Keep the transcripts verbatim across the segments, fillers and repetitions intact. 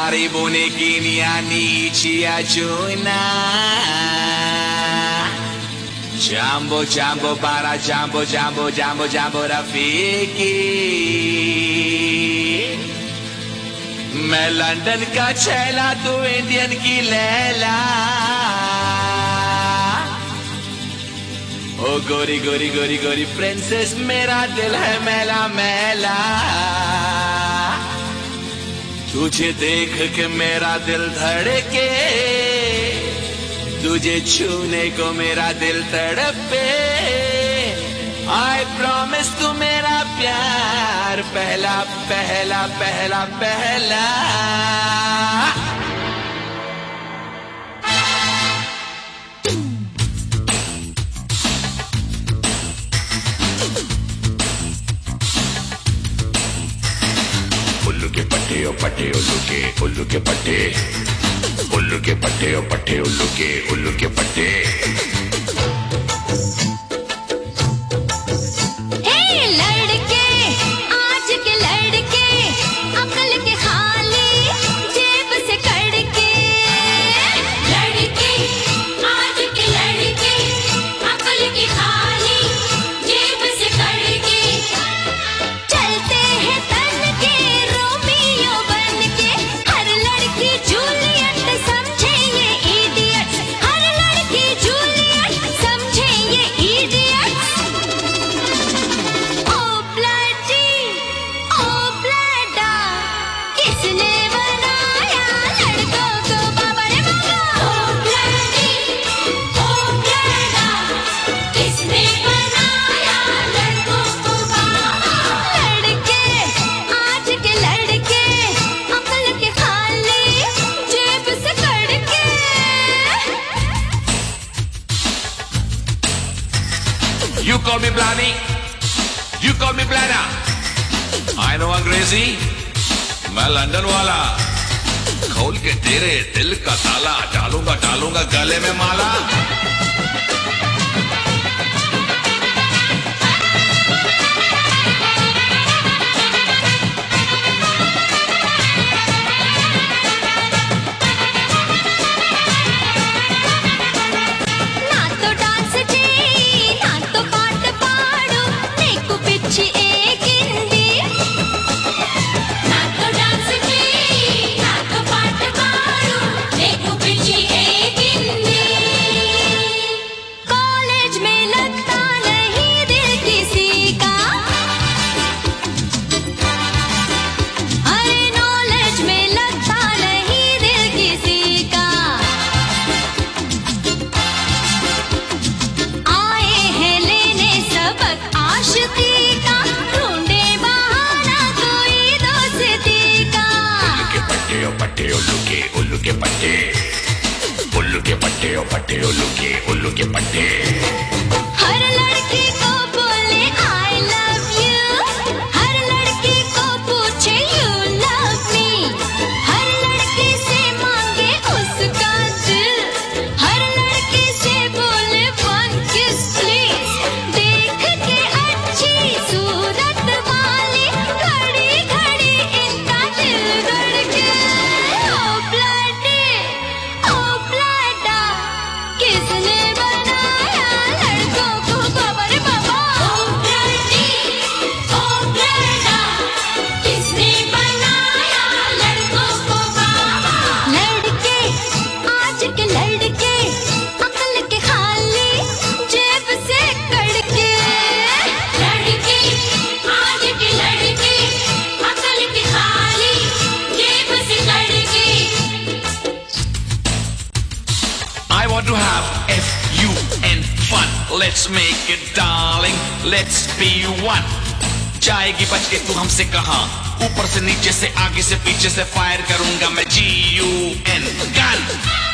Karibuni duniani chia juna. Jambo jambo para jambo jambo jambo jambo Rafiki. मैं London का छैला तू Indian की लैला. ओ गोरी गोरी गोरी गोरी प्रिंसेस मेरा दिल है मैला मैला. तुझे देख के मेरा दिल धड़के, तुझे छूने को मेरा दिल तड़पे. I promise तू मेरा प्यार पहला पहला पहला पहला. उल्लू के पट्टे ओ पट्टे उल्लू के उल्लू के पट्टे उल्लू के पट्टे ओ पट्टे उल्लू के उल्लू के पट्टे. You call me Blani, you call me Blana. I know अंग्रेजी, मैं लंदन वाला. खोल के तेरे दिल का ताला, डालूंगा डालूंगा गले में माला. उल्लू के पट्टे उल्लू के पट्टे ओ पट्टे उल्लू के उल्लू के पट्टे. हर लड़की को बोले I love you, हर लड़की को पूछे you love me, हर लड़की से मांगे उसका दिल, हर लड़की से बोले one kiss please. देख के अच्छी सूरत वाली घड़ी घड़ी इनका दिल धड़के. किसने बनाया लड़कों को बाबा रे बाबा. ओ ब्लडी ओ ब्लडा, किसने बनाया लड़कों को बाबा. लड़के आज के लड़के अकल के खाली जेब से कड़के. लड़के आज के लड़के अकल के खाली जेब से कड़के. I want to have F U N fun. Let's make it darling, let's be one. जाएगी बच के तू हमसे कहां, ऊपर से नीचे से आगे से पीछे से फायर करूंगा मैं G U N गन.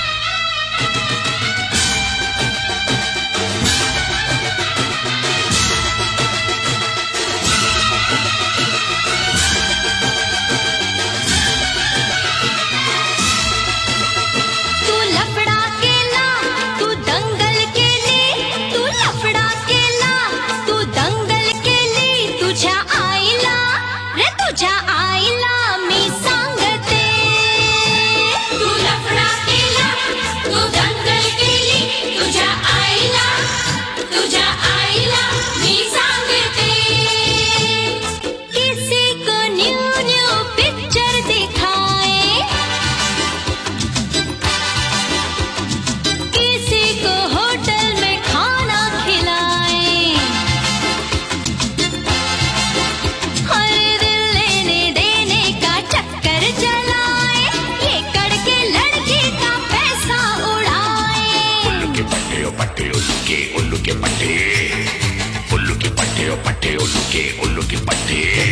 तू लफड़ा के ला, तू दंगल के लिए, तू लफड़ा के ला, तू दंगल के लिए. तुझ्या आईला रे तुझ्या आईला मी सांगते. के पट्टे